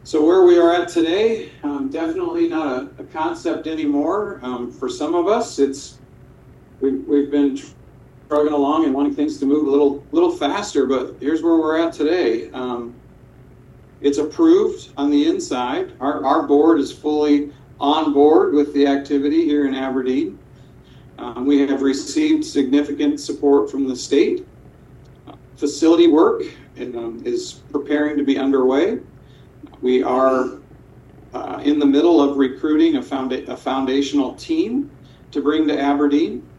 So where we are at today, definitely not a concept anymore. For some of us, we've been trugging along and wanting things to move a little faster. But here's where we're at today. It's approved on the inside. Our board is fully on board with the activity here in Aberdeen. We have received significant support from the state. Facility work is preparing to be underway. We are in the middle of recruiting a foundational team to bring to Aberdeen.